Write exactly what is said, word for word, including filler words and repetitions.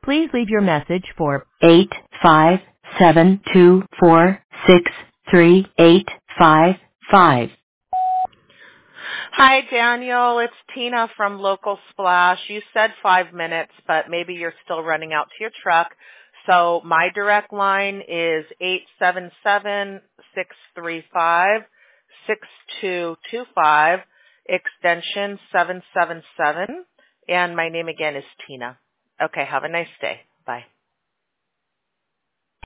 Please leave your message for eight five seven two four six three eight five five. Hi, Daniel. It's Tina from Local Splash. You said five minutes, but maybe you're still running out to your truck. So my direct line is eight seven seven, six three five, six two two five, extension seven seven seven, and my name again is Tina. Okay, have a nice day. Bye.